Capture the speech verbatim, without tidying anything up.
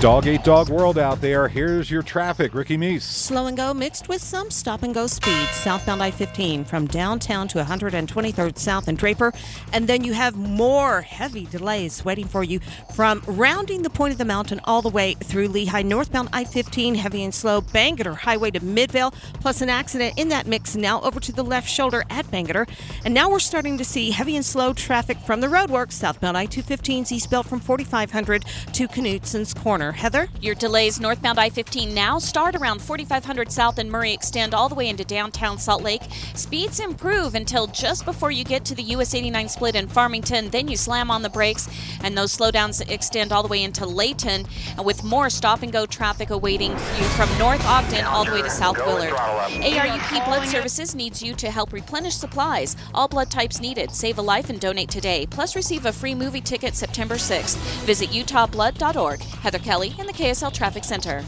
Dog Eat Dog World out there. Here's your traffic. Ricky Meese. Slow and go mixed with some stop and go speed. Southbound I fifteen from downtown to one hundred twenty-third South and Draper. And then you have more heavy delays waiting for you from rounding the point of the mountain all the way through Lehigh. Northbound I fifteen, heavy and slow. Bangerter Highway to Midvale, plus an accident in that mix now over to the left shoulder at Bangerter. And now we're starting to see heavy and slow traffic from the roadworks. Southbound I two fifteen's eastbound from forty-five hundred to Knutson's Corner. Heather? Your delays northbound I fifteen now start around forty-five hundred South and Murray, extend all the way into downtown Salt Lake. Speeds improve until just before you get to the U S eighty-nine split in Farmington. Then you slam on the brakes, and those slowdowns extend all the way into Layton, with more stop-and-go traffic awaiting you from North Ogden all the way to South Willard. A R U P Blood Services needs you to help replenish supplies. All blood types needed. Save a life and donate today. Plus, receive a free movie ticket September sixth. Visit utah blood dot org. Heather Kelly in the K S L Traffic Center.